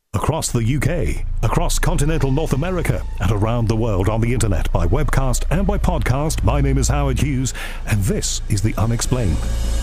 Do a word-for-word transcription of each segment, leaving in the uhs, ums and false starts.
Across the U K, across continental North America, and around the world on the internet by webcast and by podcast, my name is Howard Hughes, and this is The Unexplained.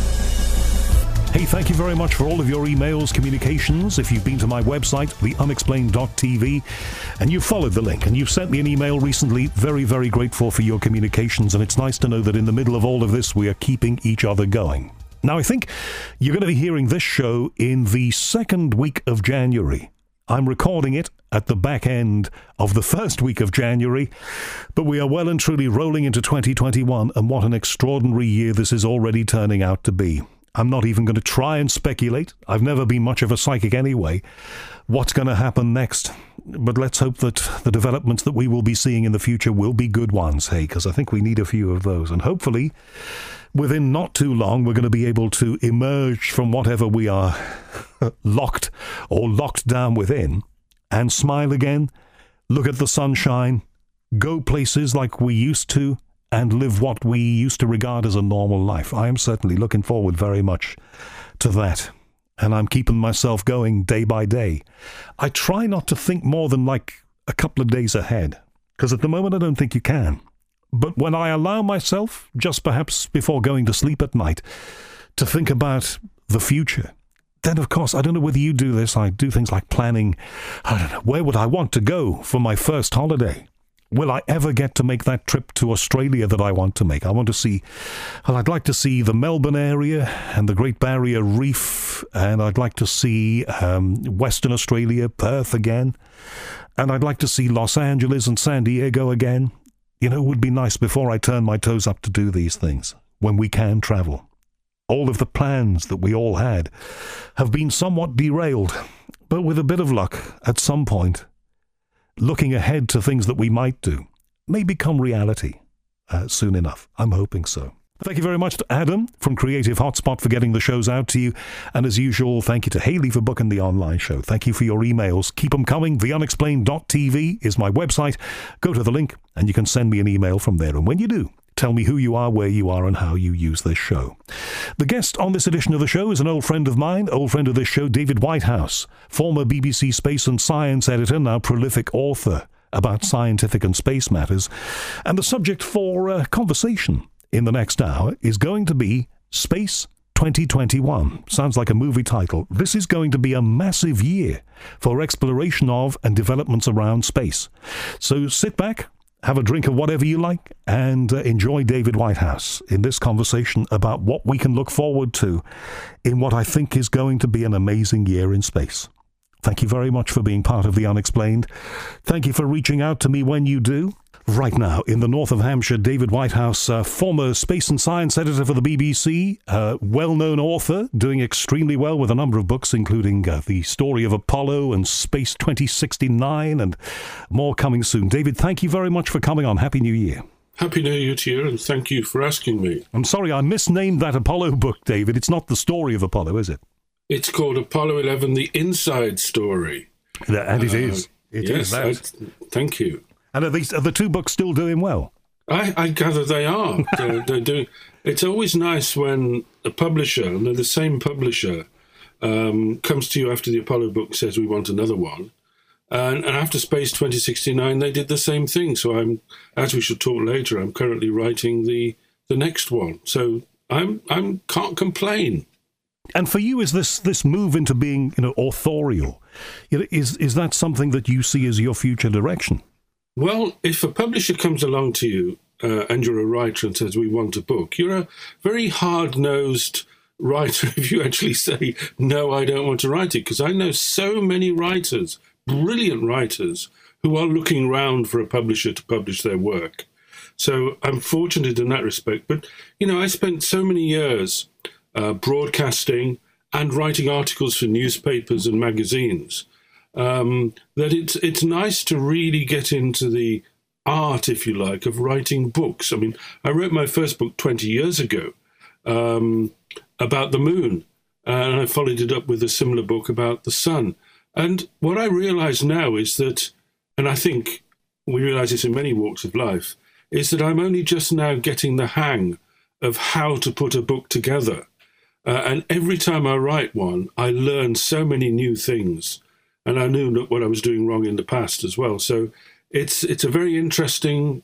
Hey, thank you very much for all of your emails, communications. If you've been to my website, the unexplained dot t v, and you've followed the link, and you've sent me an email recently, very, very grateful for your communications, and it's nice to know that in the middle of all of this, we are keeping each other going. Now, I think you're going to be hearing this show in the second week of January. I'm recording it at the back end of the first week of January, but we are well and truly rolling into twenty twenty-one, and what an extraordinary year this is already turning out to be. I'm not even going to try and speculate. I've never been much of a psychic anyway. What's going to happen next? But let's hope that the developments that we will be seeing in the future will be good ones, hey, because I think we need a few of those. And hopefully, within not too long, we're going to be able to emerge from whatever we are locked or locked down within and smile again, look at the sunshine, go places like we used to, and live what we used to regard as a normal life. I am certainly looking forward very much to that. And I'm keeping myself going day by day. I try not to think more than like a couple of days ahead, because at the moment I don't think you can. But when I allow myself, just perhaps before going to sleep at night, to think about the future, then of course, I don't know whether you do this, I do things like planning, I don't know, where would I want to go for my first holiday? Will I ever get to make that trip to Australia that I want to make? I want to see, well, I'd like to see the Melbourne area and the Great Barrier Reef, and I'd like to see um, Western Australia, Perth again, and I'd like to see Los Angeles and San Diego again. You know, it would be nice before I turn my toes up to do these things, when we can travel. All of the plans that we all had have been somewhat derailed, but with a bit of luck, at some point, looking ahead to things that we might do may become reality uh, soon enough. I'm hoping so. Thank you very much to Adam from Creative Hotspot for getting the shows out to you. And as usual, thank you to Haley for booking the online show. Thank you for your emails. Keep them coming. the unexplained dot t v is my website. Go to the link and you can send me an email from there. And when you do, tell me who you are, where you are, and how you use this show. The guest on this edition of the show is an old friend of mine, old friend of this show, David Whitehouse, former B B C Space and Science editor, now prolific author about scientific and space matters. And the subject for uh, conversation in the next hour is going to be Space twenty twenty-one. Sounds like a movie title. This is going to be a massive year for exploration of and developments around space. So sit back, have a drink of whatever you like, and uh, enjoy David Whitehouse in this conversation about what we can look forward to in what I think is going to be an amazing year in space. Thank you very much for being part of The Unexplained. Thank you for reaching out to me when you do. Right now, in the north of Hampshire, David Whitehouse, uh, former space and science editor for the B B C, uh, well-known author, doing extremely well with a number of books, including uh, The Story of Apollo and Space twenty sixty-nine, and more coming soon. David, thank you very much for coming on. Happy New Year. Happy New Year to you, and thank you for asking me. I'm sorry, I misnamed that Apollo book, David. It's not The Story of Apollo, is it? It's called Apollo eleven, The Inside Story. And it uh, is. It yes, is that. I, thank you. And are, these, are the two books still doing well? I, I gather they are. they're, they're doing. It's always nice when a publisher, and they're the same publisher, um, comes to you after the Apollo book, says we want another one. And, and after Space twenty sixty-nine, they did the same thing. So I'm, as we should talk later, I'm currently writing the, the next one. So I'm I'm can't complain. And for you, is this this move into being, you know, authorial, you know, is is that something that you see as your future direction? Well, if a publisher comes along to you uh, and you're a writer and says, we want a book, you're a very hard-nosed writer if you actually say, no, I don't want to write it, because I know so many writers, brilliant writers, who are looking round for a publisher to publish their work. So I'm fortunate in that respect. But, you know, I spent so many years uh, broadcasting and writing articles for newspapers and magazines. Um, that it's it's nice to really get into the art, if you like, of writing books. I mean, I wrote my first book twenty years ago um, about the moon, and I followed it up with a similar book about the sun. And what I realize now is that, and I think we realize this in many walks of life, is that I'm only just now getting the hang of how to put a book together. Uh, and every time I write one, I learn so many new things. and I knew what I was doing wrong in the past as well. So it's it's a very interesting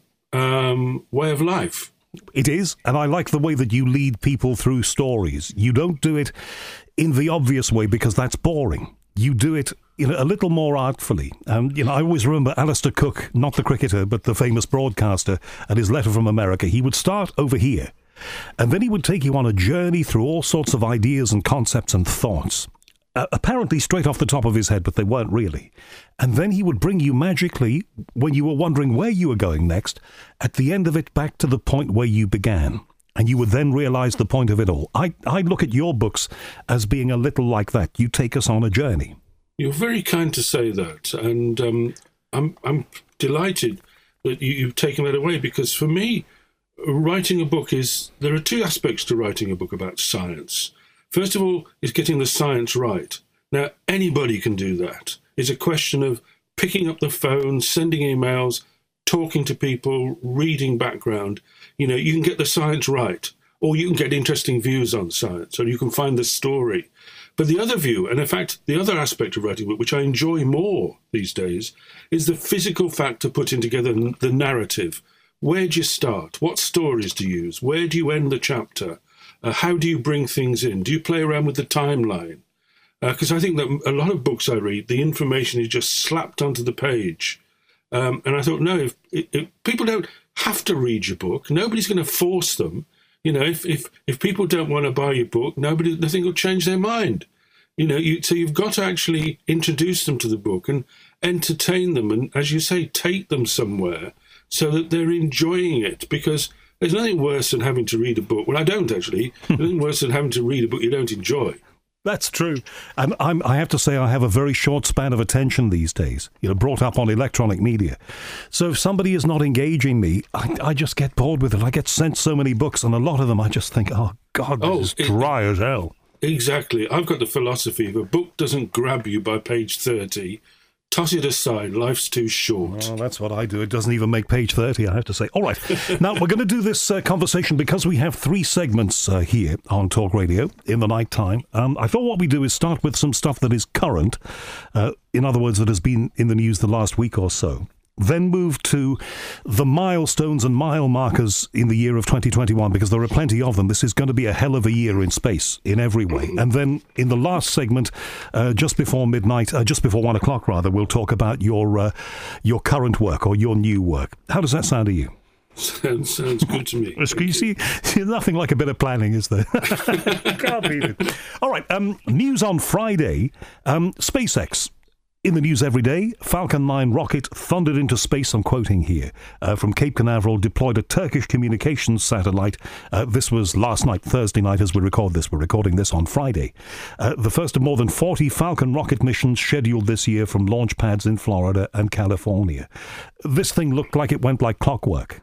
um, way of life. It is, and I like the way that you lead people through stories. You don't do it in the obvious way because that's boring. You do it, you know, a little more artfully. Um, you know, I always remember Alistair Cook, not the cricketer, but the famous broadcaster, and his letter from America. He would start over here, and then he would take you on a journey through all sorts of ideas and concepts and thoughts. Uh, apparently straight off the top of his head, but they weren't really. And then he would bring you magically, when you were wondering where you were going next, at the end of it back to the point where you began. And you would then realise the point of it all. I, I look at your books as being a little like that. You take us on a journey. You're very kind to say that. And um, I'm, I'm delighted that you, you've taken that away, because for me, writing a book is... There are two aspects to writing a book about science. First of all, is getting the science right. Now, anybody can do that. It's a question of picking up the phone, sending emails, talking to people, reading background. You know, you can get the science right, or you can get interesting views on science, or you can find the story. But the other view, and in fact, the other aspect of writing a book, which I enjoy more these days, is the physical fact of putting together the narrative. Where do you start? What stories do you use? Where do you end the chapter? Uh, how do you bring things in? Do you play around with the timeline? Because uh, I think that a lot of books I read, the information is just slapped onto the page. Um, and I thought, no, if, if people don't have to read your book, nobody's going to force them. You know, if, if, if people don't want to buy your book, nobody, nothing will change their mind. You know, you, so you've got to actually introduce them to the book and entertain them. And as you say, take them somewhere so that they're enjoying it, because there's nothing worse than having to read a book. Well, I don't actually. There's nothing worse than having to read a book you don't enjoy. That's true. And I'm, I have to say I have a very short span of attention these days, you know, brought up on electronic media. So if somebody is not engaging me, I, I just get bored with it. I get sent so many books, and a lot of them I just think, oh, God, this oh, is dry it, as hell. Exactly. I've got the philosophy, if a book doesn't grab you by page thirty, toss it aside. Life's too short. Well, that's what I do. It doesn't even make page thirty, I have to say. All right. Now, we're going to do this uh, conversation because we have three segments uh, here on Talk Radio in the night time. Um, I thought what we do is start with some stuff that is current. Uh, in other words, that has been in the news the last week or so. Then move to the milestones and mile markers in the year of twenty twenty-one, because there are plenty of them. This is going to be a hell of a year in space in every way. And then in the last segment, uh, just before midnight, uh, just before one o'clock rather, we'll talk about your uh, your current work or your new work. How does that sound to you? Sounds, sounds good to me. You see, nothing like a bit of planning, is there? Can't beat it. All right, um, news on Friday, um, SpaceX. In the news every day, Falcon nine rocket thundered into space, I'm quoting here, uh, from Cape Canaveral, deployed a Turkish communications satellite. Uh, this was last night, Thursday night, as we record this. We're recording this on Friday. Uh, the first of more than forty Falcon rocket missions scheduled this year from launch pads in Florida and California. This thing looked like it went like clockwork.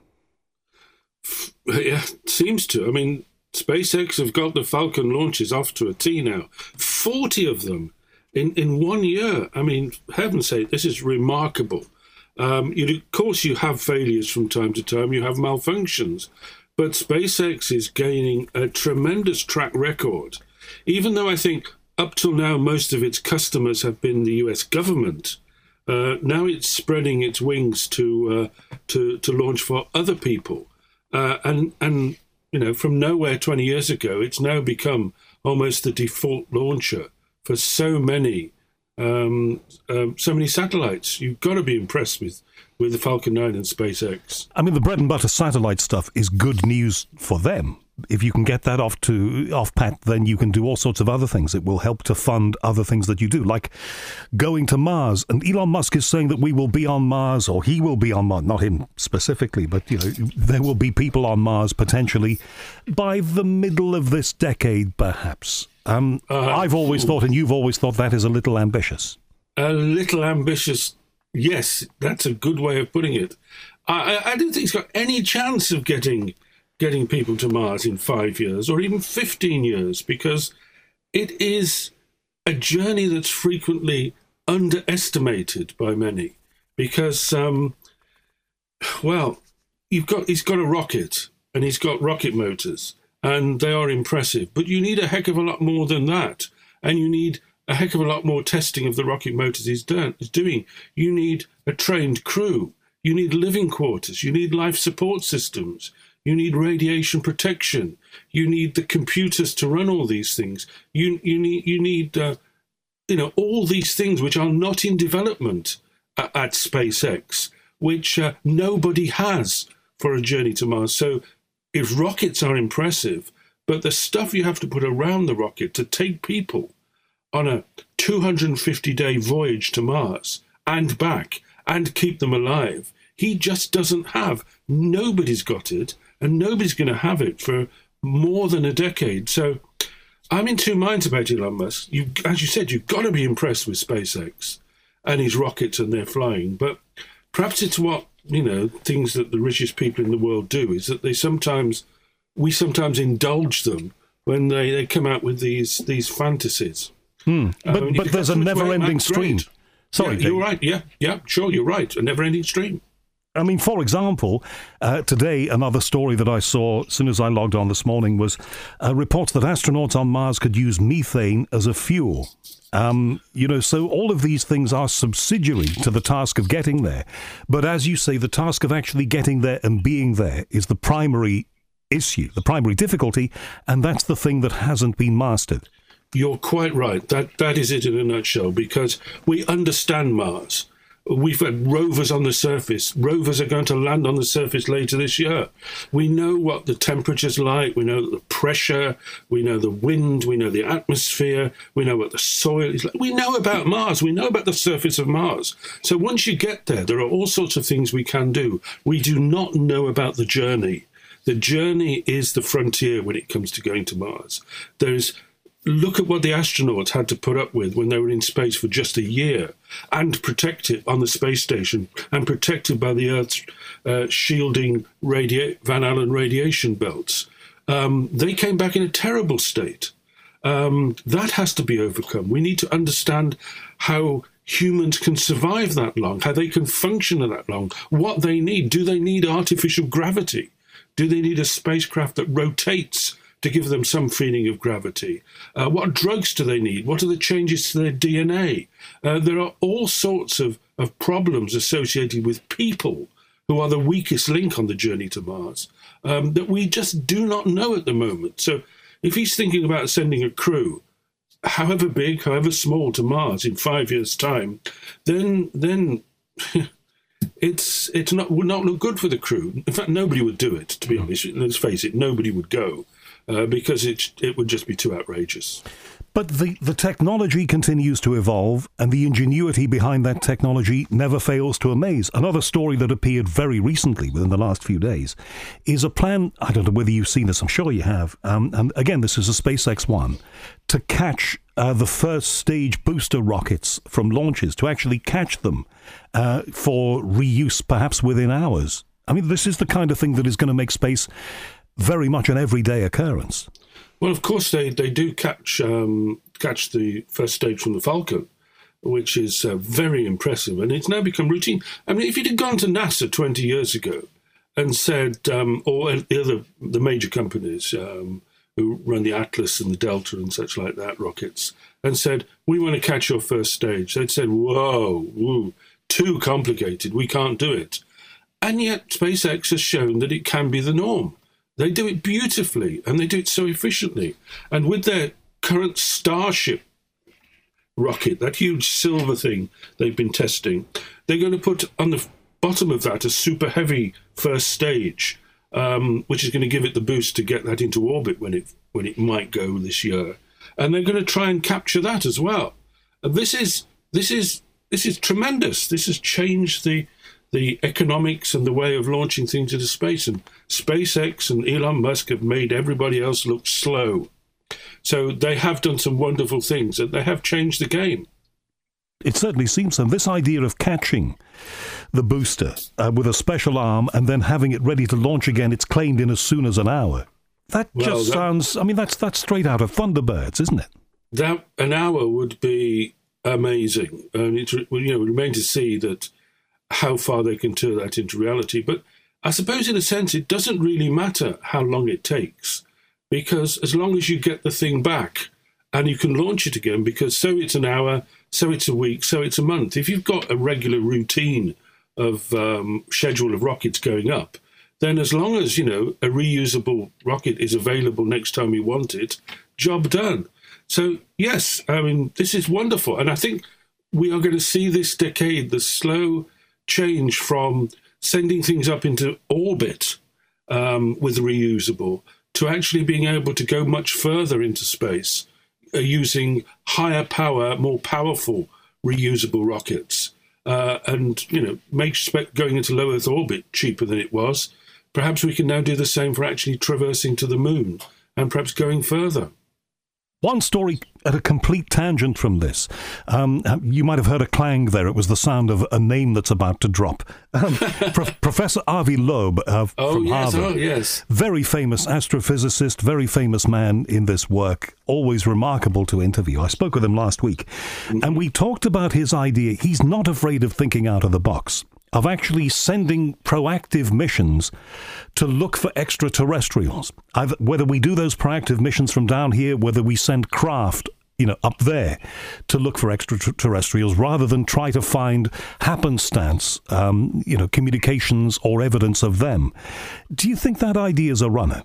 Yeah, it seems to. I mean, SpaceX have got the Falcon launches off to a T now. forty of them. In in one year. I mean, heaven's sake, this is remarkable. Um, you, of course, you have failures from time to time. You have malfunctions. But SpaceX is gaining a tremendous track record. Even though I think up till now most of its customers have been the U S government, uh, now it's spreading its wings to uh, to to launch for other people. Uh, and, and, you know, from nowhere twenty years ago, it's now become almost the default launcher for so many, um, um, so many satellites. You've got to be impressed with, with the Falcon nine and SpaceX. I mean, the bread and butter satellite stuff is good news for them. If you can get that off to off pat, then you can do all sorts of other things. It will help to fund other things that you do, like going to Mars. And Elon Musk is saying that we will be on Mars, or he will be on Mars, not him specifically, but you know, there will be people on Mars potentially by the middle of this decade, perhaps. Um, uh, I've always thought, and you've always thought, that is a little ambitious. A little ambitious, yes, that's a good way of putting it. I, I don't think it's got any chance of getting getting people to Mars in five years or even fifteen years, because it is a journey that's frequently underestimated by many. Because, um, well, you've got he's got a rocket and he's got rocket motors, and they are impressive. But you need a heck of a lot more than that. And you need a heck of a lot more testing of the rocket motors is, done, is doing. You need a trained crew. You need living quarters. You need life support systems. You need radiation protection. You need the computers to run all these things. You you need you need uh, you know all these things which are not in development at, at SpaceX, which uh, nobody has for a journey to Mars. So if rockets are impressive, but the stuff you have to put around the rocket to take people on a two hundred fifty day voyage to Mars and back and keep them alive, he just doesn't have. Nobody's got it, and nobody's going to have it for more than a decade. So I'm in two minds about Elon Musk. You, as you said, you've got to be impressed with SpaceX and his rockets and their flying. But perhaps it's what, you know, things that the richest people in the world do, is that they sometimes, we sometimes indulge them when they, they come out with these these fantasies. Hmm. But, um, but there's a never-ending stream. Sorry, yeah, you're right. Yeah, yeah, sure, you're right. A never-ending stream. I mean, for example, uh, today, another story that I saw as soon as I logged on this morning was uh, reports that astronauts on Mars could use methane as a fuel. Um, you know, so all of these things are subsidiary to the task of getting there. But as you say, the task of actually getting there and being there is the primary issue, the primary difficulty, and that's the thing that hasn't been mastered. You're quite right. That that is it in a nutshell, because we understand Mars. We've had rovers on the surface. Rovers are going to land on the surface later this year. We know what the temperature's like. We know the pressure. We know the wind. We know the atmosphere. We know what the soil is like. We know about Mars. We know about the surface of Mars. So once you get there, there are all sorts of things we can do. We do not know about the journey. The journey is the frontier when it comes to going to Mars. There's Look at what the astronauts had to put up with when they were in space for just a year, and protected on the space station, and protected by the Earth's uh, shielding radia- Van Allen radiation belts. Um, they came back in a terrible state. Um, that has to be overcome. We need to understand how humans can survive that long, how they can function that long, what they need. Do they need artificial gravity? Do they need a spacecraft that rotates to give them some feeling of gravity? Uh, what drugs do they need? What are the changes to their D N A? Uh, there are all sorts of, of problems associated with people who are the weakest link on the journey to Mars um, that we just do not know at the moment. So if he's thinking about sending a crew, however big, however small, to Mars in five years' time, then then it's it's not would not look good for the crew. In fact, nobody would do it, to be honest. Let's face it, nobody would go. Uh, because it it would just be too outrageous. But the, the technology continues to evolve, and the ingenuity behind that technology never fails to amaze. Another story that appeared very recently, within the last few days, is a plan, I don't know whether you've seen this, I'm sure you have, um, and again, this is a SpaceX One, to catch uh, the first stage booster rockets from launches, to actually catch them uh, for reuse perhaps within hours. I mean, this is the kind of thing that is going to make space very much an everyday occurrence. Well, of course, they, they do catch um, catch the first stage from the Falcon, which is uh, very impressive. And it's now become routine. I mean, if you'd have gone to NASA twenty years ago and said, um, or the other the major companies um, who run the Atlas and the Delta and such like that rockets, and said, we want to catch your first stage, they'd said, whoa, woo, too complicated, we can't do it. And yet SpaceX has shown that it can be the norm. They do it beautifully, and they do it so efficiently. And with their current Starship rocket, that huge silver thing they've been testing, they're going to put on the bottom of that a super heavy first stage, um, which is going to give it the boost to get that into orbit when it when it might go this year. And they're going to try and capture that as well. And this is this is this is tremendous. This has changed the the economics and the way of launching things into space. And SpaceX and Elon Musk have made everybody else look slow. So they have done some wonderful things, and they have changed the game. It certainly seems so. This idea of catching the booster uh, with a special arm and then having it ready to launch again, it's claimed in as soon as an hour. That well, just that, sounds, I mean, that's that's straight out of Thunderbirds, isn't it? That an hour would be amazing. And it, you know, we remain to see that how far they can turn that into reality. But I suppose in a sense it doesn't really matter how long it takes, because as long as you get the thing back and you can launch it again, because so it's an hour, so it's a week, so it's a month. If you've got a regular routine of um, schedule of rockets going up, then as long as, you know, a reusable rocket is available next time you want it, job done. So, yes, I mean, this is wonderful. And I think we are going to see this decade, the slow change from sending things up into orbit um, with reusable to actually being able to go much further into space uh, using higher power, more powerful reusable rockets. Uh, and, you know, make going into low Earth orbit cheaper than it was. Perhaps we can now do the same for actually traversing to the moon and perhaps going further. One story at a complete tangent from this. Um, you might have heard a clang there. It was the sound of a name that's about to drop. Um, Pro- Professor Avi Loeb uh, oh, from yes, Harvard. Oh, yes. Very famous astrophysicist, very famous man in this work. Always remarkable to interview. I spoke with him last week. Mm-hmm. And we talked about his idea. He's not afraid of thinking out of the box, of actually sending proactive missions to look for extraterrestrials. I've, whether we do those proactive missions from down here, whether we send craft, you know, up there to look for extraterrestrials, rather than try to find happenstance, um, you know, communications or evidence of them. Do you think that idea is a runner?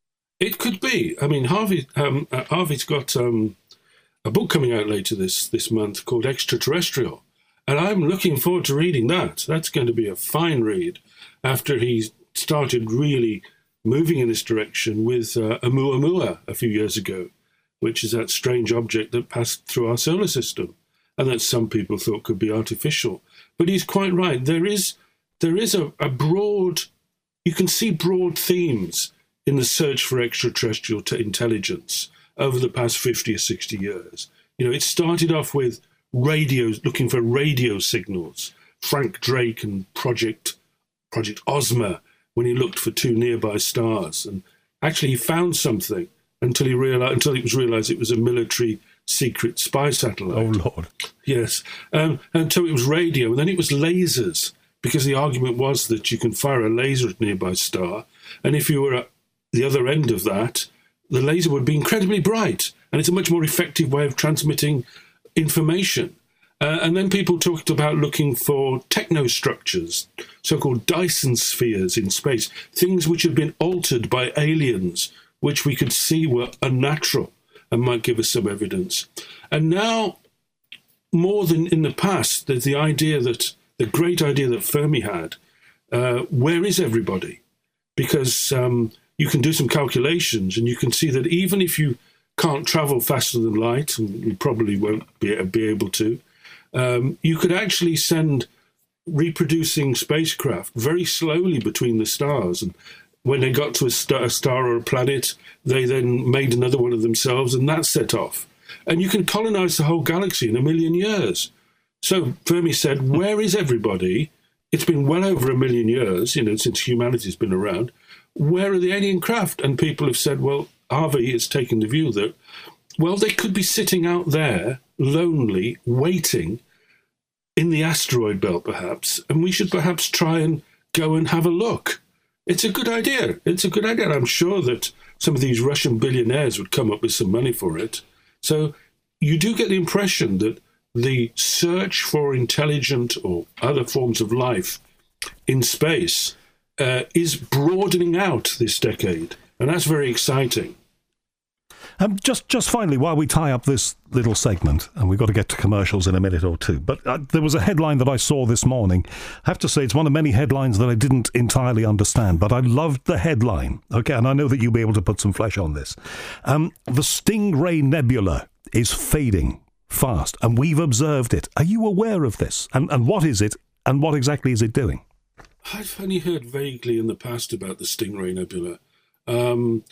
It could be. I mean, Harvey, um, uh, Harvey's got um, a book coming out later this, this month called Extraterrestrial. And I'm looking forward to reading that. That's going to be a fine read after he started really moving in this direction with uh, Oumuamua a few years ago, which is that strange object that passed through our solar system and that some people thought could be artificial. But he's quite right. There is there is a, a broad, you can see broad themes in the search for extraterrestrial t- intelligence over the past fifty or sixty years. You know, it started off with radios, looking for radio signals. Frank Drake and Project Project Ozma, when he looked for two nearby stars, and actually he found something until he realized until it was realized it was a military secret spy satellite. Oh Lord! Yes, um, until it was radio, and then it was lasers, because the argument was that you can fire a laser at a nearby star, and if you were at the other end of that, the laser would be incredibly bright, and it's a much more effective way of transmitting information. Uh, and then people talked about looking for technostructures, so-called Dyson spheres in space, things which had been altered by aliens, which we could see were unnatural and might give us some evidence. And now, more than in the past, there's the idea that, the great idea that Fermi had, uh, where is everybody? Because um, you can do some calculations and you can see that even if you can't travel faster than light, and you probably won't be, be able to, um, you could actually send reproducing spacecraft very slowly between the stars. And when they got to a star, a star or a planet, they then made another one of themselves, and that set off. And you can colonize the whole galaxy in a million years. So Fermi said, where is everybody? It's been well over a million years, you know, since humanity's been around. Where are the alien craft? And people have said, well, Harvey has taken the view that, well, they could be sitting out there, lonely, waiting in the asteroid belt, perhaps, and we should perhaps try and go and have a look. It's a good idea. It's a good idea. I'm sure that some of these Russian billionaires would come up with some money for it. So you do get the impression that the search for intelligent or other forms of life in space uh, is broadening out this decade, and that's very exciting. Um, just just finally, while we tie up this little segment, and we've got to get to commercials in a minute or two, but uh, there was a headline that I saw this morning. I have to say it's one of many headlines that I didn't entirely understand, but I loved the headline. Okay, and I know that you'll be able to put some flesh on this. Um, the Stingray Nebula is fading fast, and we've observed it. Are you aware of this? And, and what is it, and what exactly is it doing? I've only heard vaguely in the past about the Stingray Nebula. Um...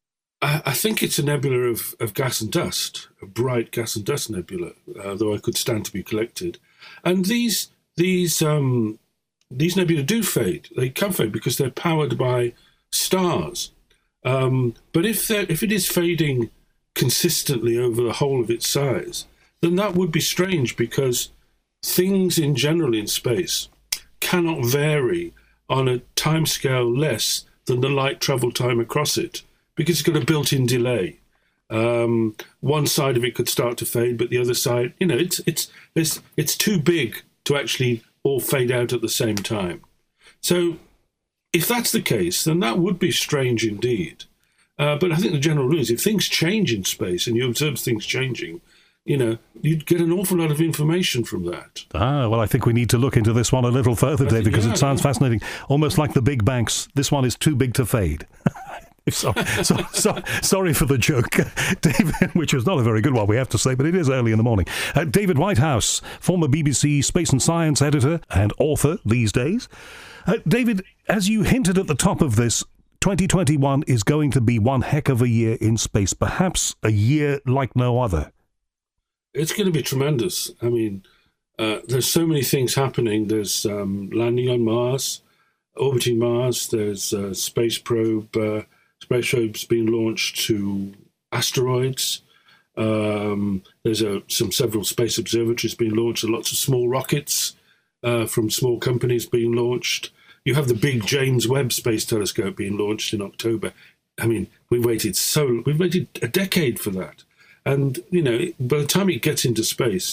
I think it's a nebula of, of gas and dust, a bright gas and dust nebula, uh, though I could stand to be collected. And these these um, these nebula do fade. They can fade because they're powered by stars. Um, but if they're, if it is fading consistently over the whole of its size, then that would be strange, because things in general in space cannot vary on a timescale less than the light travel time across it, because it's got a built-in delay. Um, one side of it could start to fade, but the other side, you know, it's it's it's it's too big to actually all fade out at the same time. So if that's the case, then that would be strange indeed. Uh, but I think the general rule is if things change in space and you observe things changing, you know, you'd get an awful lot of information from that. Ah, well, I think we need to look into this one a little further, Dave, because yeah, it sounds yeah. fascinating. Almost like the big banks. This one is too big to fade. So, so, so, sorry for the joke, David, which was not a very good one, we have to say, but it is early in the morning. Uh, David Whitehouse, former B B C Space and Science editor and author these days. Uh, David, as you hinted at the top of this, twenty twenty-one is going to be one heck of a year in space, perhaps a year like no other. It's going to be tremendous. I mean, uh, there's so many things happening. There's um, landing on Mars, orbiting Mars. There's uh, space probe. Uh, space probes being launched to asteroids. Um, there's a, some several space observatories being launched, and lots of small rockets uh, from small companies being launched. You have the big James Webb Space Telescope being launched in October. I mean, we've waited so we've waited a decade for that, and you know, by the time it gets into space,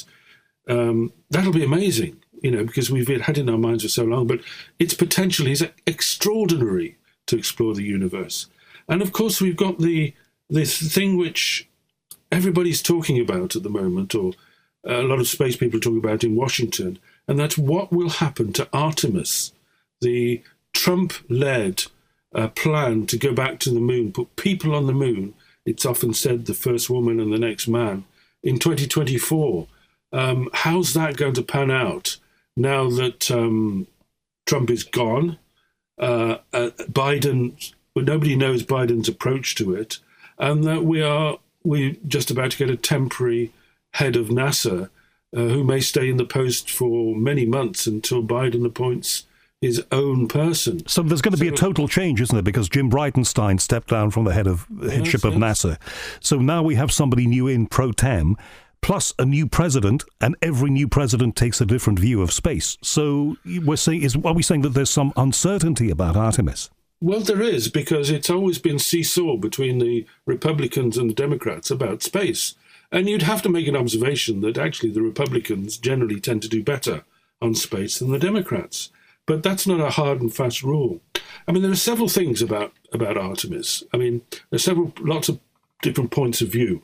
um, that'll be amazing. You know, because we've had it in our minds for so long, but its potential is extraordinary to explore the universe. And of course, we've got the this thing which everybody's talking about at the moment, or a lot of space people are talking about in Washington, and that's what will happen to Artemis, the Trump-led uh, plan to go back to the moon, put people on the moon. It's often said the first woman and the next man in twenty twenty-four. Um, how's that going to pan out now that um, Trump is gone? Uh, uh, Biden. But nobody knows Biden's approach to it, and that we are we just about to get a temporary head of NASA uh, who may stay in the post for many months until Biden appoints his own person. So there's going to so, be a total change, isn't there? Because Jim Bridenstine stepped down from the head of headship yes, of yes. NASA. So now we have somebody new in pro tem, plus a new president, and every new president takes a different view of space. So we're saying, is are we saying that there's some uncertainty about Artemis? Well, there is, because it's always been seesaw between the Republicans and the Democrats about space. And you'd have to make an observation that actually the Republicans generally tend to do better on space than the Democrats. But that's not a hard and fast rule. I mean, there are several things about, about Artemis. I mean, there's several, lots of different points of view.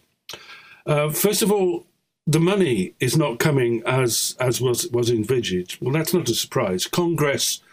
Uh, first of all, the money is not coming as, as was, was envisaged. Well, that's not a surprise. Congress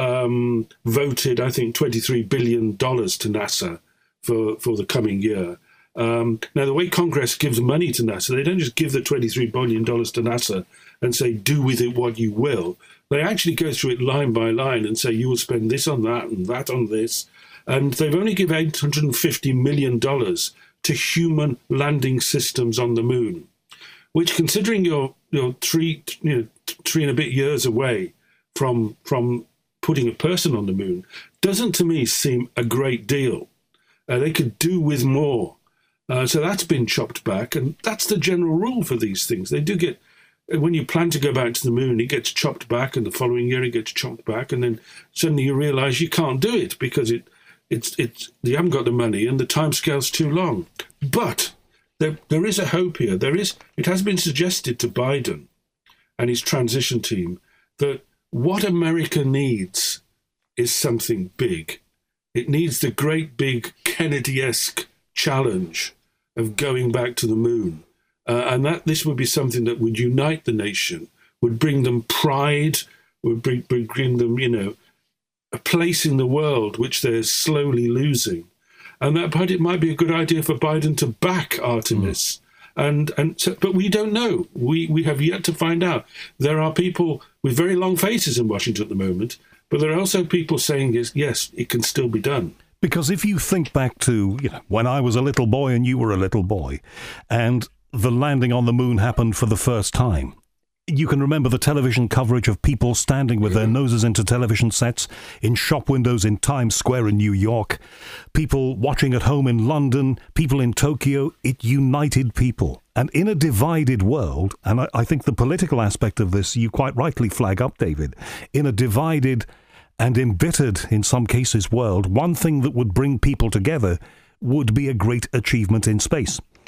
Um, voted, I think, twenty-three billion dollars to NASA for, for the coming year. Um, now, the way Congress gives money to NASA, they don't just give the twenty-three billion dollars to NASA and say, do with it what you will. They actually go through it line by line and say, you will spend this on that and that on this. And they've only given eight hundred fifty million dollars to human landing systems on the moon, which, considering you're, you're three, you know, three and a bit years away from from putting a person on the moon, doesn't to me seem a great deal. Uh, they could do with more. Uh, so that's been chopped back, and that's the general rule for these things. They do get, when you plan to go back to the moon, it gets chopped back, and the following year it gets chopped back, and then suddenly you realise you can't do it because it, it's it's you haven't got the money and the timescale's too long. But there there is a hope here. There is. It has been suggested to Biden and his transition team that what America needs is something big. It needs the great big Kennedy-esque challenge of going back to the moon. Uh, and that this would be something that would unite the nation, would bring them pride, would bring, bring them, you know, a place in the world which they're slowly losing. And that but it might be a good idea for Biden to back Artemis. Mm. And and so, but we don't know. We we have yet to find out. There are people with very long faces in Washington at the moment, but there are also people saying, yes, yes, it can still be done. Because if you think back to, you know, when I was a little boy and you were a little boy, and the landing on the moon happened for the first time, you can remember the television coverage of people standing with their noses into television sets in shop windows in Times Square in New York, people watching at home in London, people in Tokyo. It united people. And in a divided world, and I, I think the political aspect of this, you quite rightly flag up, David, in a divided and embittered, in some cases, world, one thing that would bring people together would be a great achievement in space.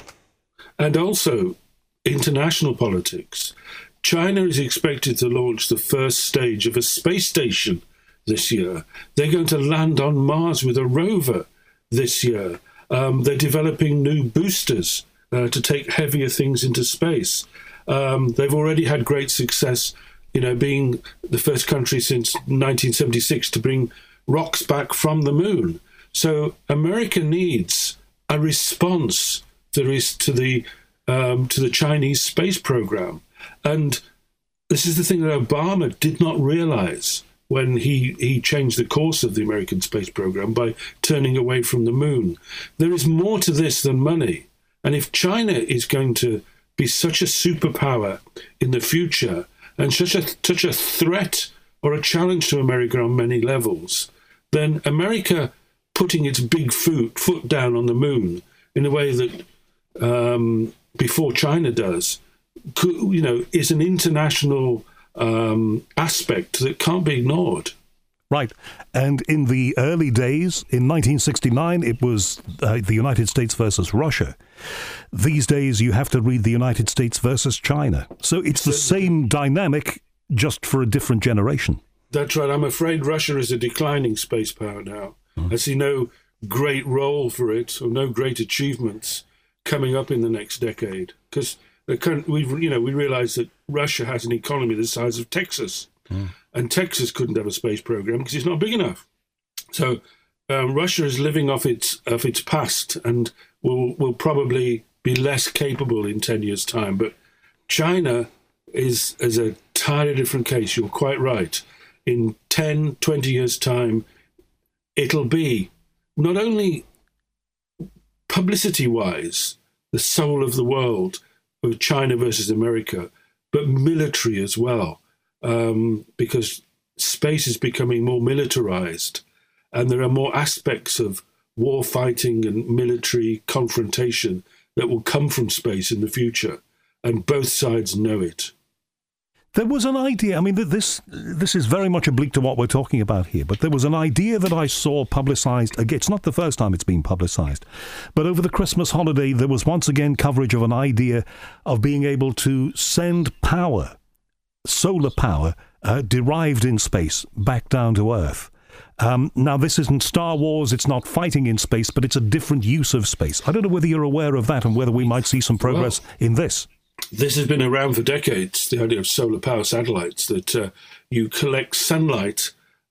And also international politics. China is expected to launch the first stage of a space station this year. They're going to land on Mars with a rover this year. Um, they're developing new boosters uh, to take heavier things into space. Um, they've already had great success, you know, being the first country since nineteen seventy-six to bring rocks back from the moon. So America needs a response to the, to the, um, to the Chinese space program. And this is the thing that Obama did not realize when he, he changed the course of the American space program by turning away from the moon. There is more to this than money. And if China is going to be such a superpower in the future and such a, such a threat or a challenge to America on many levels, then America putting its big foot, foot down on the moon in a way that um, before China does, could, you know, is an international um, aspect that can't be ignored. Right. And in the early days, in nineteen sixty-nine, it was uh, the United States versus Russia. These days, you have to read the United States versus China. So it's the same dynamic, just for a different generation. That's right. I'm afraid Russia is a declining space power now. Mm. I see no great role for it or no great achievements coming up in the next decade, because we, you know, we realise that Russia has an economy the size of Texas, mm. and Texas couldn't have a space program because it's not big enough. So um, Russia is living off its of its past and will will probably be less capable in ten years' time. But China is is a entirely different case. You're quite right. In ten, twenty years' time, it'll be not only publicity-wise the soul of the world, of China versus America, but military as well, um, because space is becoming more militarized, and there are more aspects of war fighting and military confrontation that will come from space in the future, and both sides know it. There was an idea, I mean, this this is very much oblique to what we're talking about here, but there was an idea that I saw publicised, again, it's not the first time it's been publicised, but over the Christmas holiday there was once again coverage of an idea of being able to send power, solar power, uh, derived in space, back down to Earth. Um, now, this isn't Star Wars, it's not fighting in space, but it's a different use of space. I don't know whether you're aware of that and whether we might see some progress well, in this. This has been around for decades, the idea of solar power satellites, that uh, you collect sunlight,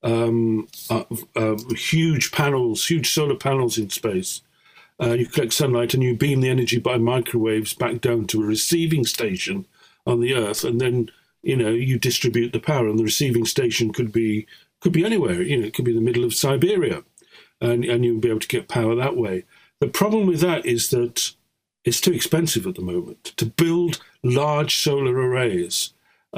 um, uh, uh, huge panels, huge solar panels in space. Uh, you collect sunlight and you beam the energy by microwaves back down to a receiving station on the Earth, and then, you know, you distribute the power. And the receiving station could be could be anywhere. You know, it could be in the middle of Siberia, and, and you'll be able to get power that way. The problem with that is that it's too expensive at the moment to build large solar arrays,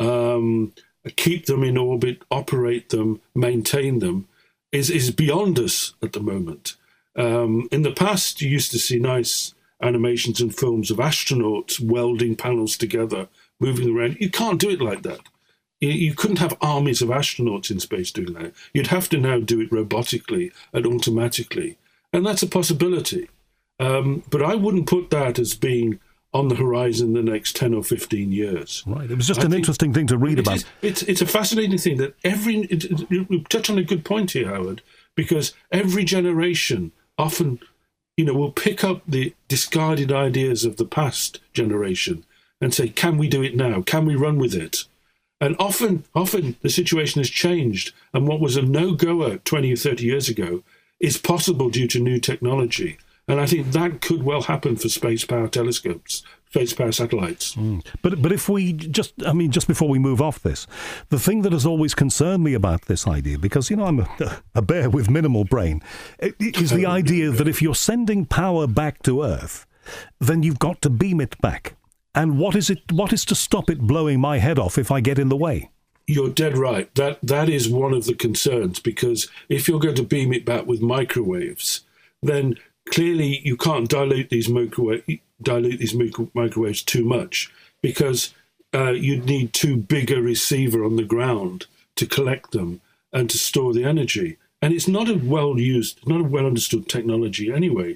um, keep them in orbit, operate them, maintain them, is, is beyond us at the moment. Um, in the past, you used to see nice animations and films of astronauts welding panels together, moving around. You can't do it like that. You, you couldn't have armies of astronauts in space doing that. You'd have to now do it robotically and automatically. And that's a possibility. Um, but I wouldn't put that as being on the horizon the next ten or fifteen years. Right. It was just I an interesting thing to read it about. Is, it's, it's a fascinating thing that every... It, it, you touch on a good point here, Howard, because every generation often, you know, will pick up the discarded ideas of the past generation and say, can we do it now? Can we run with it? And often, often the situation has changed, and what was a no-goer twenty or thirty years ago is possible due to new technology. And I think that could well happen for space power telescopes, space power satellites. Mm. But but if we just, I mean, just before we move off this, the thing that has always concerned me about this idea, because, you know, I'm a, a bear with minimal brain, is the idea that if you're sending power back to Earth, then you've got to beam it back. And what is it? What is to stop it blowing my head off if I get in the way? You're dead right. That that is one of the concerns, because if you're going to beam it back with microwaves, then clearly you can't dilute these microwave dilute these micro- microwaves too much, because uh, you'd need too big a receiver on the ground to collect them and to store the energy. And it's not a well used, not a well understood technology anyway.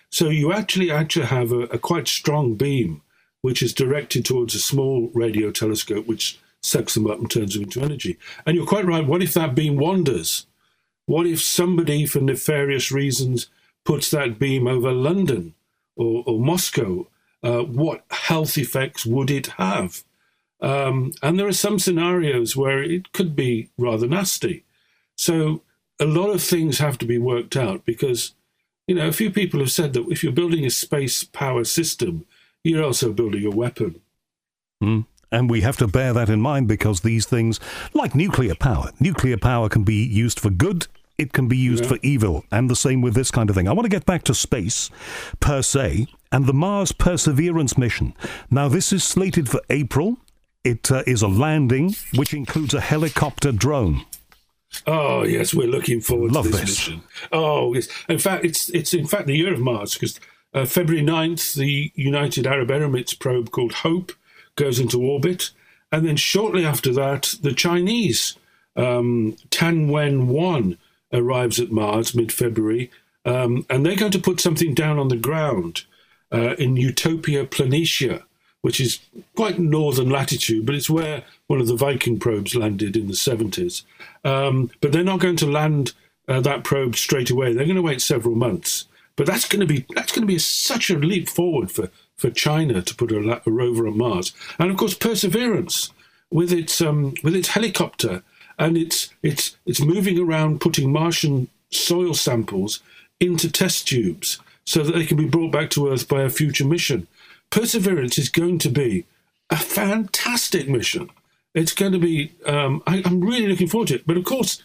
So you actually actually have a, a quite strong beam, which is directed towards a small radio telescope, which sucks them up and turns them into energy. And you're quite right. What if that beam wanders? What if somebody, for nefarious reasons, puts that beam over London or, or Moscow? Uh, what health effects would it have? Um, and there are some scenarios where it could be rather nasty. So a lot of things have to be worked out because, you know, a few people have said that if you're building a space power system, you're also building a weapon. Mm. And we have to bear that in mind because these things, like nuclear power, nuclear power can be used for good, it can be used yeah. for evil, and the same with this kind of thing. I want to get back to space, per se, and the Mars Perseverance mission. Now, this is slated for April. It uh, is a landing, which includes a helicopter drone. Oh, yes, we're looking forward Love to this, this mission. Oh, yes. In fact, it's, it's in fact the year of Mars, because uh, February ninth, the United Arab Emirates probe called HOPE goes into orbit. And then shortly after that, the Chinese um, Tianwen one arrives at Mars mid-February. Um, and they're going to put something down on the ground uh, in Utopia Planitia, which is quite northern latitude, but it's where one of the Viking probes landed in the seventies. Um, but they're not going to land uh, that probe straight away. They're going to wait several months. But that's going to be that's going to be a, such a leap forward for, for China to put a, a rover on Mars. And of course, Perseverance with its um, with its helicopter and it's it's it's moving around, putting Martian soil samples into test tubes so that they can be brought back to Earth by a future mission. Perseverance is going to be a fantastic mission. It's going to be, um, I, I'm really looking forward to it. But of course,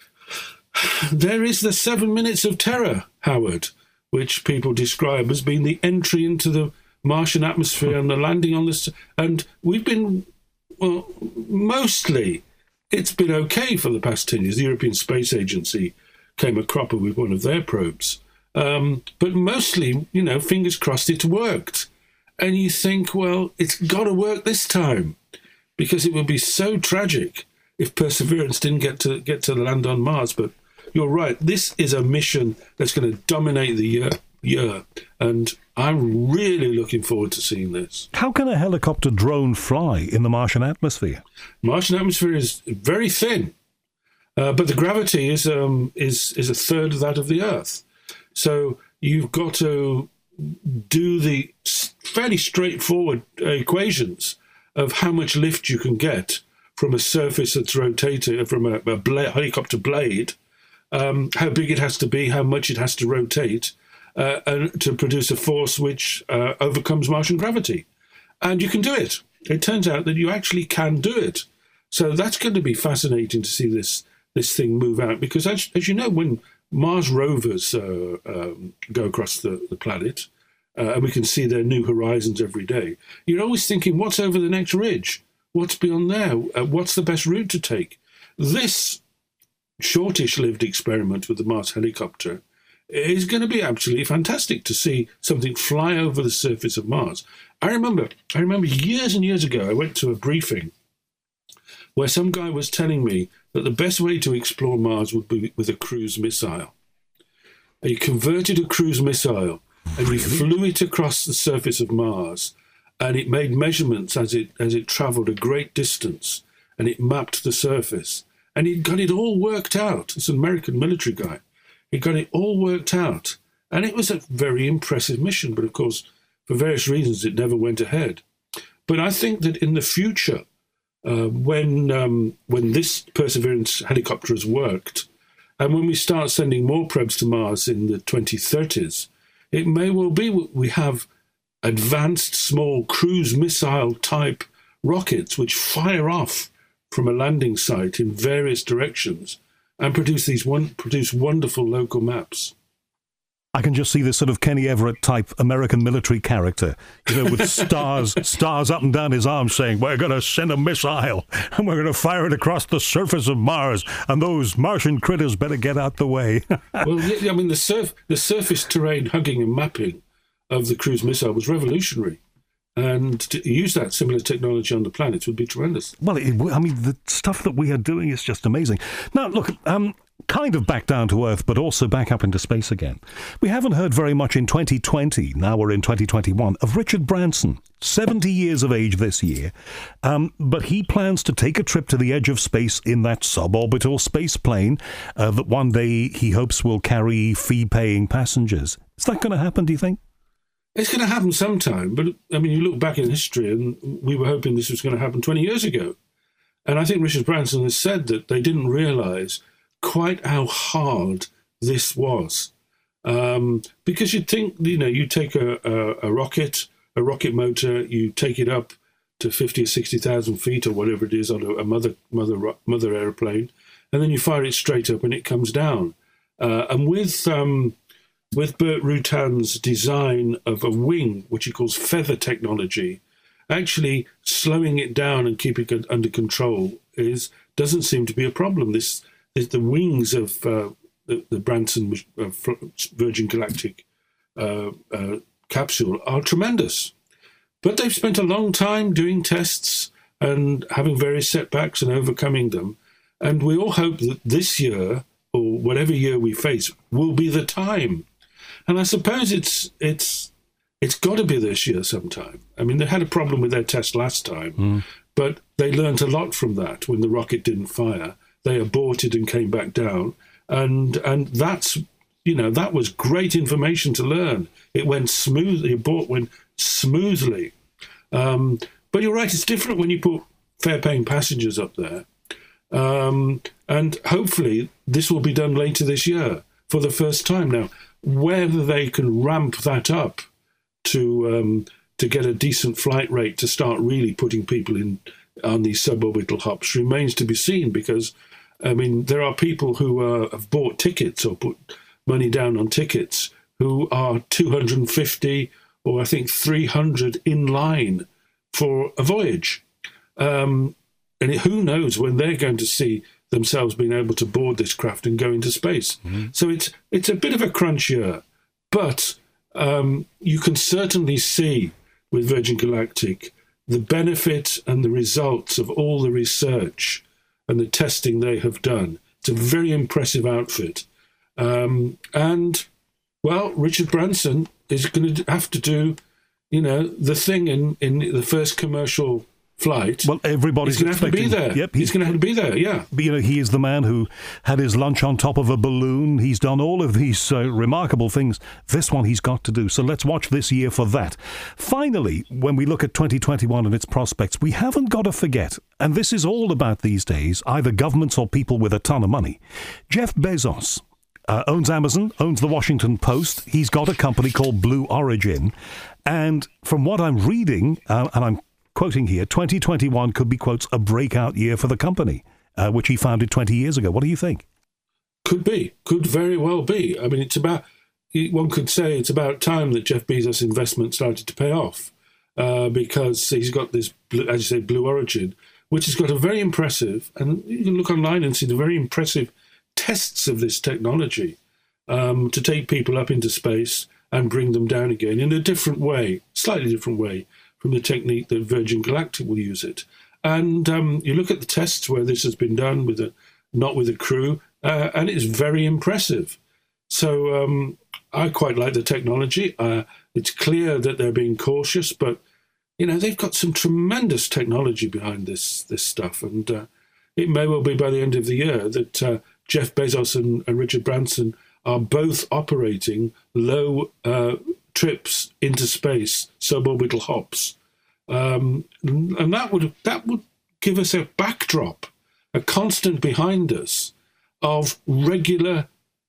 there is the seven minutes of terror, Howard, which people describe as being the entry into the Martian atmosphere and the landing on this. And we've been, well, mostly, it's been okay for the past ten years. The European Space Agency came a cropper with one of their probes. Um, but mostly, you know, fingers crossed it worked. And you think, well, it's got to work this time, because it would be so tragic if Perseverance didn't get to get to land on Mars. But you're right, this is a mission that's going to dominate the year, year, and I'm really looking forward to seeing this. How can a helicopter drone fly in the Martian atmosphere? Martian atmosphere is very thin, uh, but the gravity is um, is is a third of that of the Earth. So you've got to do the fairly straightforward equations of how much lift you can get from a surface that's rotating, from a, a bla- helicopter blade, um, how big it has to be, how much it has to rotate, uh, and to produce a force which uh, overcomes Martian gravity. And you can do it. It turns out that you actually can do it. So that's going to be fascinating to see this this thing move out, because as, as you know, when Mars rovers uh, um, go across the, the planet, uh, and we can see their new horizons every day, you're always thinking, what's over the next ridge? What's beyond there? Uh, what's the best route to take? This shortish-lived experiment with the Mars helicopter is going to be absolutely fantastic to see something fly over the surface of Mars. I remember, I remember years and years ago, I went to a briefing where some guy was telling me that the best way to explore Mars would be with a cruise missile. You converted a cruise missile and you flew it across the surface of Mars, and it made measurements as it as it travelled a great distance, and it mapped the surface. And he got it all worked out. It's an American military guy. He got it all worked out. And it was a very impressive mission, but of course, for various reasons, it never went ahead. But I think that in the future, Uh, when um, when this Perseverance helicopter has worked, and when we start sending more probes to Mars in the twenty thirties, it may well be we have advanced small cruise missile type rockets which fire off from a landing site in various directions and produce these one produce wonderful local maps. I can just see this sort of Kenny Everett type American military character, you know, with stars stars up and down his arms saying, we're going to send a missile and we're going to fire it across the surface of Mars, and those Martian critters better get out the way. Well, I mean, the, surf, the surface terrain hugging and mapping of the cruise missile was revolutionary. And to use that similar technology on the planet would be tremendous. Well, it, I mean, the stuff that we are doing is just amazing. Now, look, um, kind of back down to Earth, but also back up into space again. We haven't heard very much in twenty twenty, now we're in twenty twenty-one, of Richard Branson, seventy years of age this year, um, but he plans to take a trip to the edge of space in that suborbital space plane uh, that one day he hopes will carry fee-paying passengers. Is that going to happen, do you think? It's going to happen sometime, but I mean, you look back in history and we were hoping this was going to happen twenty years ago. And I think Richard Branson has said that they didn't realise quite how hard this was. Um, because you'd think, you know, you take a, a, a rocket, a rocket motor, you take it up to fifty or sixty thousand feet or whatever it is on a, a mother, mother, mother airplane, and then you fire it straight up and it comes down. Uh, and with... Um, With Burt Rutan's design of a wing, which he calls feather technology, actually slowing it down and keeping it under control is doesn't seem to be a problem. This, this the wings of uh, the, the Branson uh, Virgin Galactic uh, uh, capsule are tremendous, but they've spent a long time doing tests and having various setbacks and overcoming them. And we all hope that this year, or whatever year we face, will be the time. And I suppose it's it's it's got to be this year sometime. I mean, they had a problem with their test last time, mm. but they learnt a lot from that. When the rocket didn't fire, they aborted and came back down, and and that's you know that was great information to learn. It went smoothly. Abort went smoothly. Um, but you're right; it's different when you put fare-paying passengers up there, um, and hopefully this will be done later this year for the first time now. Whether they can ramp that up to um, to get a decent flight rate to start really putting people in on these suborbital hops remains to be seen, because, I mean, there are people who uh, have bought tickets or put money down on tickets who are two hundred fifty or I think three hundred in line for a voyage. Um, and it, who knows when they're going to see themselves being able to board this craft and go into space. Mm-hmm. So it's it's a bit of a crunch year, but um, you can certainly see with Virgin Galactic the benefit and the results of all the research and the testing they have done. It's a very impressive outfit. Um, and, well, Richard Branson is going to have to do, you know, the thing in, in the first commercial flight. Well, everybody's going to have to be there. Yep, he's, he's going to have to be there, yeah. But, you know, he is the man who had his lunch on top of a balloon. He's done all of these uh, remarkable things. This one he's got to do. So let's watch this year for that. Finally, when we look at twenty twenty-one and its prospects, we haven't got to forget, and this is all about these days, either governments or people with a ton of money. Jeff Bezos uh, owns Amazon, owns the Washington Post. He's got a company called Blue Origin. And from what I'm reading, uh, and I'm quoting here, twenty twenty-one could be, quotes, a breakout year for the company, uh, which he founded twenty years ago. What do you think? Could be. Could very well be. I mean, it's about, one could say it's about time that Jeff Bezos' investment started to pay off, uh, because he's got this, as you say, Blue Origin, which has got a very impressive, and you can look online and see the very impressive tests of this technology um, to take people up into space and bring them down again in a different way, slightly different way, from the technique that Virgin Galactic will use it. And um, you look at the tests where this has been done, with a not with a crew, uh, and it's very impressive. So um, I quite like the technology. Uh, it's clear that they're being cautious, but, you know, they've got some tremendous technology behind this this stuff. And uh, it may well be by the end of the year that uh, Jeff Bezos and, and Richard Branson are both operating low uh trips into space, suborbital hops, um, and that would that would give us a backdrop, a constant behind us of regular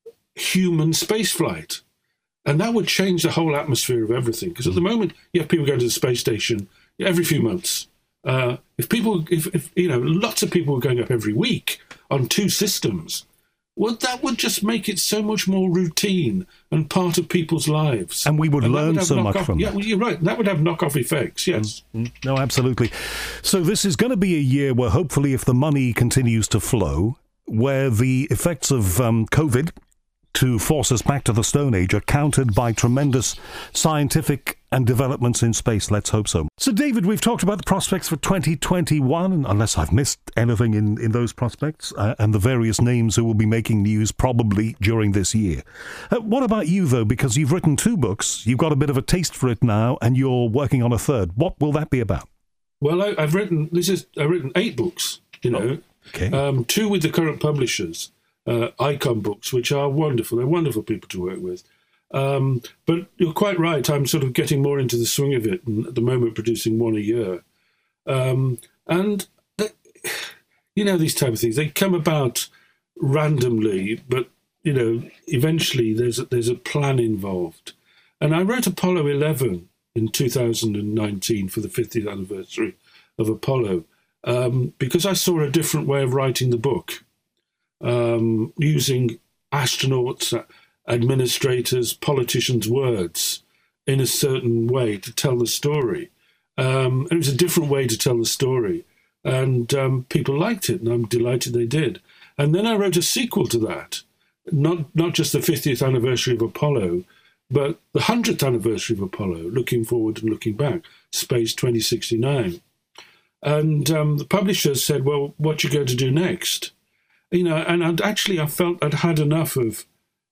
human spaceflight, and that would change the whole atmosphere of everything. Because at the moment, you have people going to the space station every few months. Uh, if people, if, if you know, lots of people were going up every week on two systems. Well, that would just make it so much more routine and part of people's lives. And we would and learn would so much off, from yeah, that. Well, you're right. That would have knock-off effects, yes. Mm-hmm. No, absolutely. So this is going to be a year where hopefully, if the money continues to flow, where the effects of um, COVID to force us back to the Stone Age are countered by tremendous scientific and developments in space. Let's hope so. So, David, we've talked about the prospects for twenty twenty-one, unless I've missed anything in, in those prospects, uh, and the various names who will be making news probably during this year. Uh, what about you, though? Because you've written two books, you've got a bit of a taste for it now, and you're working on a third. What will that be about? Well, I, I've written this is I've written eight books, you know, oh, okay. um, two with the current publishers, uh, Icon Books, which are wonderful. They're wonderful people to work with. Um, but you're quite right. I'm sort of getting more into the swing of it, and at the moment producing one a year. Um, and, they, you know, these type of things, they come about randomly, but, you know, eventually there's a, there's a plan involved. And I wrote Apollo eleven in two thousand nineteen for the fiftieth anniversary of Apollo um, because I saw a different way of writing the book, um, using astronauts, administrators, politicians' words in a certain way to tell the story. Um, it was a different way to tell the story. And um, people liked it, and I'm delighted they did. And then I wrote a sequel to that, not not just the fiftieth anniversary of Apollo, but the hundredth anniversary of Apollo, looking forward and looking back, Space twenty sixty-nine. And um, the publishers said, well, what are you going to do next? You know, and I'd actually, I felt I'd had enough of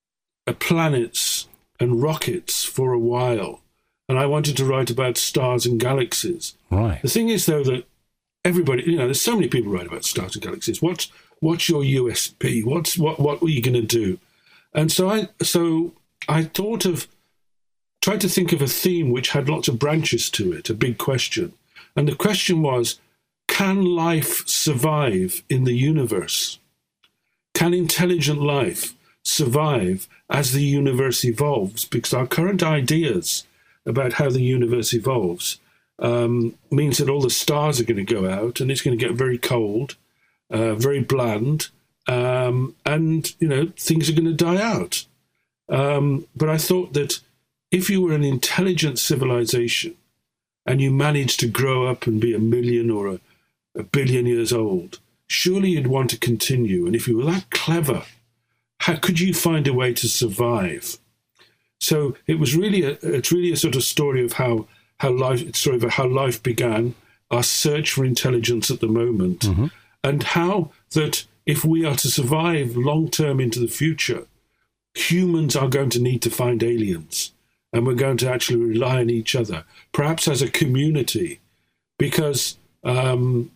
planets and rockets for a while, and I wanted to write about stars and galaxies. Right. The thing is, though, that everybody, you know, there's so many people write about stars and galaxies. What's what's your U S P? What's what what are you going to do? And so I so I thought of tried to think of a theme which had lots of branches to it, a big question, and the question was: can life survive in the universe? Can intelligent life survive as the universe evolves? Because our current ideas about how the universe evolves um, means that all the stars are going to go out, and it's going to get very cold, uh, very bland, um, and you know things are going to die out. Um, but I thought that if you were an intelligent civilization and you managed to grow up and be a million or a, a billion years old, surely you'd want to continue. And if you were that clever, how could you find a way to survive? So it was really a, it's really a sort of story of how how life it's sort of how life began, our search for intelligence at the moment, mm-hmm. and how that if we are to survive long term into the future, humans are going to need to find aliens, and we're going to actually rely on each other, perhaps as a community, because um,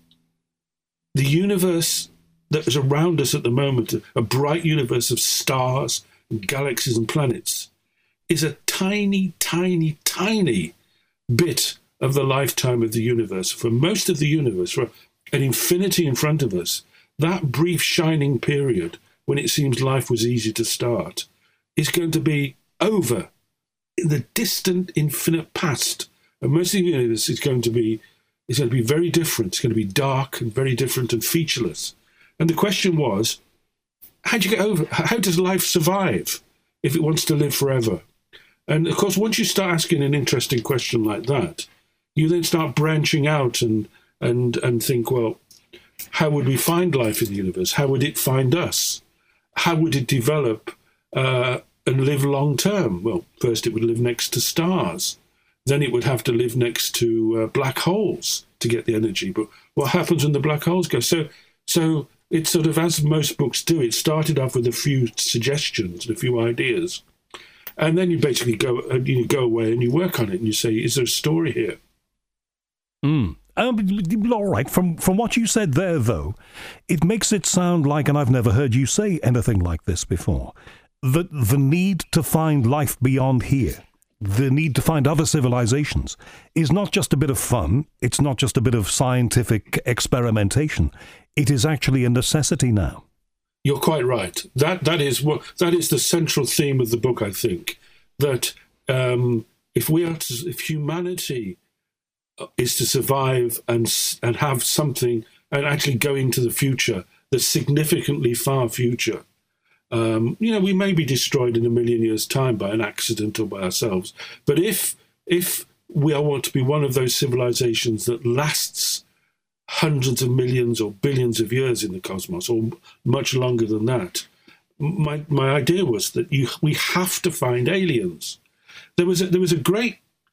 the universe that is around us at the moment, a bright universe of stars and galaxies and planets, is a tiny, tiny, tiny bit of the lifetime of the universe. For most of the universe, for an infinity in front of us, that brief shining period when it seems life was easy to start is going to be over in the distant, infinite past. And most of the universe is going to be is going to be very different. It's going to be dark and very different and featureless. And the question was, how do you get over? How does life survive if it wants to live forever? And of course, once you start asking an interesting question like that, you then start branching out and and and think, well, how would we find life in the universe? How would it find us? How would it develop uh, and live long term? Well, first it would live next to stars. Then it would have to live next to uh, black holes to get the energy. But what happens when the black holes go? So, so it's sort of, as most books do, it started off with a few suggestions and a few ideas. And then you basically go you go away and you work on it and you say, is there a story here? Mm. Um, all right. From from what you said there, though, it makes it sound like, and I've never heard you say anything like this before, that the need to find life beyond here, the need to find other civilizations, is not just a bit of fun. It's not just a bit of scientific experimentation. It is actually a necessity now. You're quite right. That that is what that is the central theme of the book. I think that um, if we are to, if humanity is to survive and and have something and actually go into the future, the significantly far future, um, you know, we may be destroyed in a million years' time by an accident or by ourselves. But if if we are want to be one of those civilizations that lasts hundreds of millions or billions of years in the cosmos, or much longer than that, my my idea was that you we have to find aliens. There was a, there was a great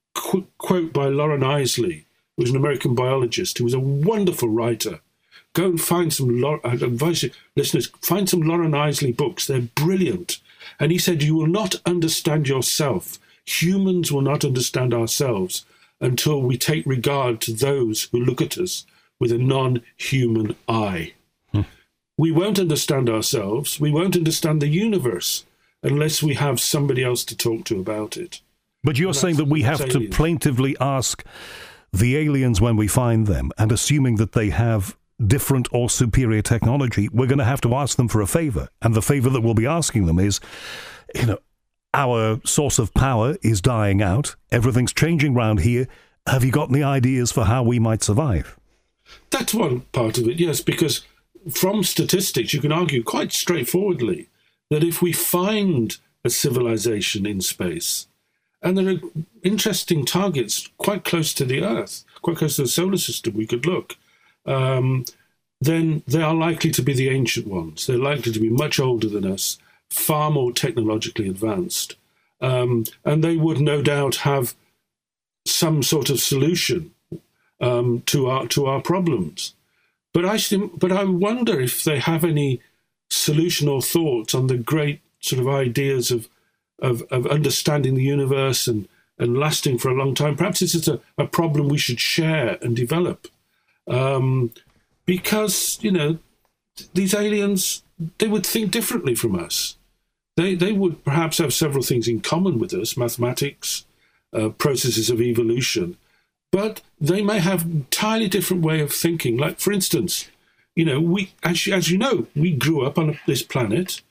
qu- quote by Lauren Isley, who was an American biologist, who was a wonderful writer. Go and find some, I advise you, listeners, find some Lauren Isley books. They're brilliant. And he said, you will not understand yourself. Humans will not understand ourselves until we take regard to those who look at us with a non-human eye. Hmm. We won't understand ourselves. We won't understand the universe unless we have somebody else to talk to about it. But you're saying that we have to plaintively ask the aliens when we find them, and assuming that they have different or superior technology, we're going to have to ask them for a favor. And the favor that we'll be asking them is, you know, our source of power is dying out. Everything's changing around here. Have you got any ideas for how we might survive? That's one part of it, yes, because from statistics, you can argue quite straightforwardly that if we find a civilization in space, and there are interesting targets quite close to the Earth, quite close to the solar system, we could look, um, then they are likely to be the ancient ones. They're likely to be much older than us, far more technologically advanced. Um, and they would no doubt have some sort of solution um, to our to our problems. But I, but I wonder if they have any solution or thoughts on the great sort of ideas of of, of understanding the universe and, and lasting for a long time. Perhaps this is a, a problem we should share and develop. Um, because, you know, these aliens, they would think differently from us. They they would perhaps have several things in common with us, mathematics, uh, processes of evolution, but they may have an entirely different way of thinking. Like, for instance, you know, we, as, as you know, we grew up on this planet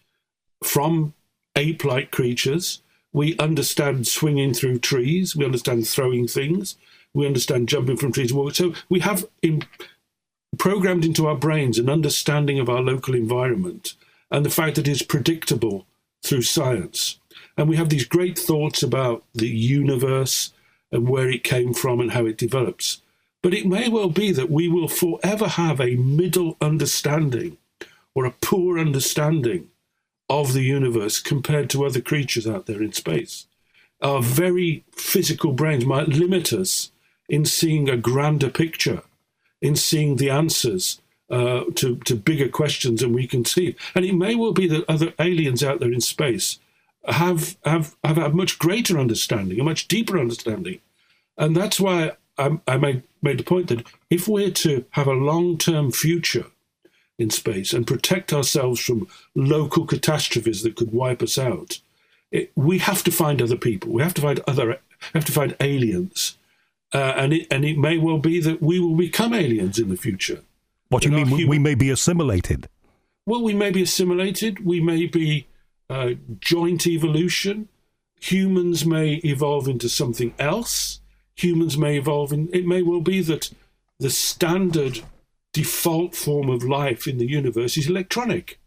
from ape-like creatures. We understand swinging through trees. We understand throwing things. We understand jumping from trees. So we have in, programmed into our brains an understanding of our local environment and the fact that it's predictable through science. And we have these great thoughts about the universe and where it came from and how it develops. But it may well be that we will forever have a middle understanding or a poor understanding of the universe compared to other creatures out there in space. Our very physical brains might limit us in seeing a grander picture, in seeing the answers uh, to, to bigger questions than we can see. And it may well be that other aliens out there in space have have have a much greater understanding, a much deeper understanding. And that's why I, I made, made the point that if we're to have a long-term future in space and protect ourselves from local catastrophes that could wipe us out, it, we have to find other people. We have to find other, have to find aliens. Uh, and, it, and it may well be that we will become aliens in the future. What do you mean? Human, we may be assimilated? Well, we may be assimilated. We may be uh, joint evolution. Humans may evolve into something else. Humans may evolve in... It may well be that the standard default form of life in the universe is electronic,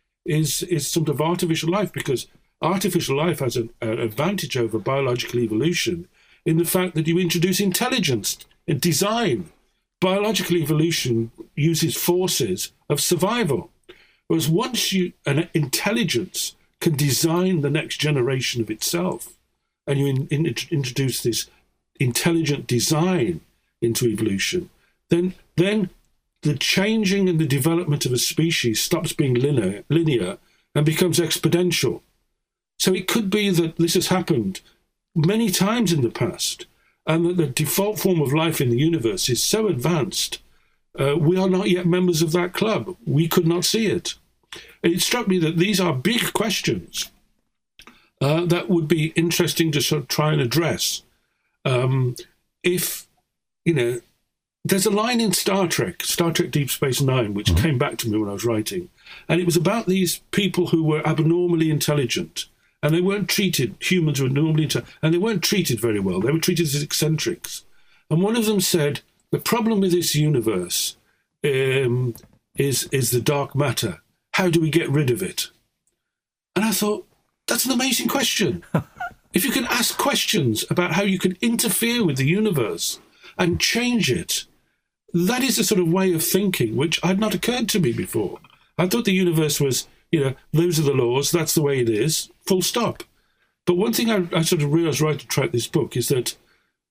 is, is some sort of artificial life, because artificial life has an, an advantage over biological evolution in the fact that you introduce intelligence and design. Biological evolution uses forces of survival. Whereas once you an intelligence can design the next generation of itself, and you in, in, introduce this intelligent design into evolution, then then the changing and the development of a species stops being linear, linear and becomes exponential. So it could be that this has happened many times in the past, and that the default form of life in the universe is so advanced, uh, we are not yet members of that club. We could not see it. And it struck me that these are big questions uh, that would be interesting to sort of try and address. Um, if, you know, there's a line in Star Trek, Star Trek Deep Space Nine, which mm-hmm. came back to me when I was writing, and it was about these people who were abnormally intelligent. And they weren't treated, humans were normally, and they weren't treated very well. They were treated as eccentrics. And one of them said, the problem with this universe um, is, is the dark matter. How do we get rid of it? And I thought, that's an amazing question. If you can ask questions about how you can interfere with the universe and change it, that is a sort of way of thinking which had not occurred to me before. I thought the universe was, you know, those are the laws, that's the way it is, full stop. But one thing I, I sort of realised right to write this book is that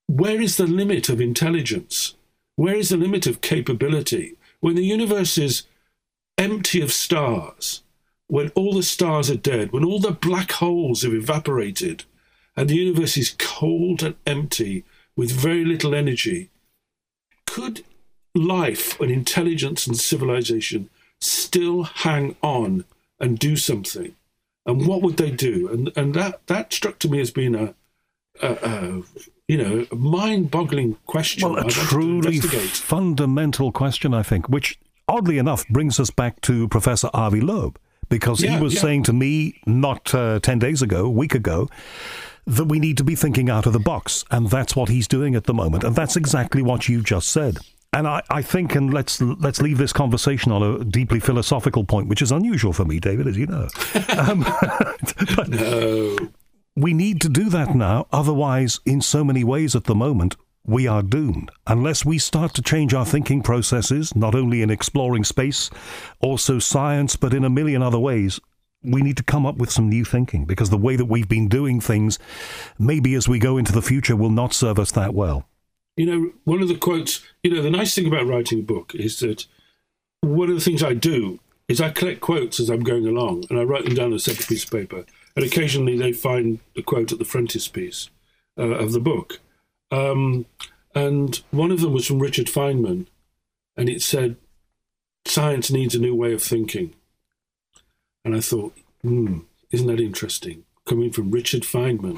where is the limit of intelligence? Where is the limit of capability? When the universe is empty of stars, when all the stars are dead, when all the black holes have evaporated, and the universe is cold and empty with very little energy, could life and intelligence and civilization still hang on and do something? And what would they do? And and that, that struck to me as being a, a, a you know, a mind-boggling question. Well, a truly fundamental question, I think, which, oddly enough, brings us back to Professor Avi Loeb, because yeah, he was yeah. saying to me not uh, ten days ago, a week ago, that we need to be thinking out of the box, and that's what he's doing at the moment, and that's exactly what you just said. And I, I think, and let's let's leave this conversation on a deeply philosophical point, which is unusual for me, David, as you know. Um, but no. We need to do that now, otherwise, in so many ways at the moment, we are doomed. Unless we start to change our thinking processes, not only in exploring space, also science, but in a million other ways, we need to come up with some new thinking, because the way that we've been doing things, maybe as we go into the future, will not serve us that well. You know, one of the quotes, you know, the nice thing about writing a book is that one of the things I do is I collect quotes as I'm going along, and I write them down on a separate piece of paper. And occasionally they find the quote at the frontispiece uh, of the book. Um, and one of them was from Richard Feynman, and it said, "Science needs a new way of thinking." And I thought, hmm, isn't that interesting? Coming from Richard Feynman.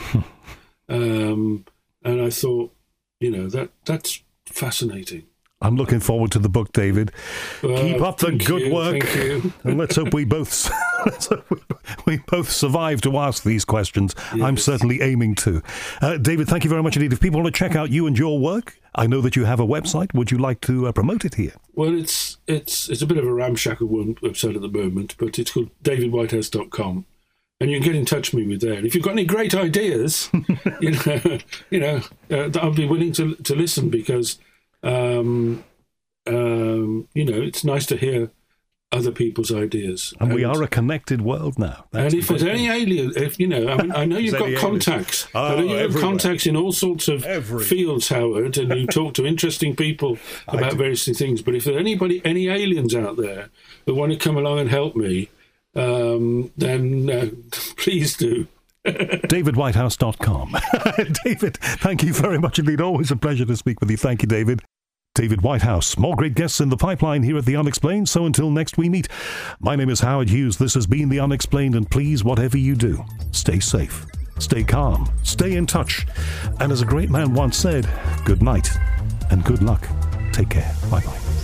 um, and I thought, you know, that that's fascinating. I'm looking forward to the book, David. Uh, Keep up the good you, work, and let's hope we both let's hope we both survive to ask these questions. Yes. I'm certainly aiming to. Uh, David, thank you very much indeed. If people want to check out you and your work, I know that you have a website. Would you like to uh, promote it here? Well, it's it's it's a bit of a ramshackle one website at the moment, but it's called david whitehouse dot com. And you can get in touch with me there. And if you've got any great ideas, you know, you know, uh, I'll be willing to to listen, because, um, um, you know, it's nice to hear other people's ideas. And, and we are a connected world now. That's and if there's any alien, if you know, I mean, I know you've got contacts. Oh, I know you have contacts in all sorts of everywhere. fields, Howard, and you talk to interesting people about various things. But if there's anybody, any aliens out there that want to come along and help me, Um, then uh, please do. david whitehouse dot com. David, thank you very much indeed. Always a pleasure to speak with you. Thank you, David. David Whitehouse. More great guests in the pipeline here at The Unexplained. So until next we meet, my name is Howard Hughes. This has been The Unexplained. And please, whatever you do, stay safe, stay calm, stay in touch. And as a great man once said, good night and good luck. Take care. Bye-bye.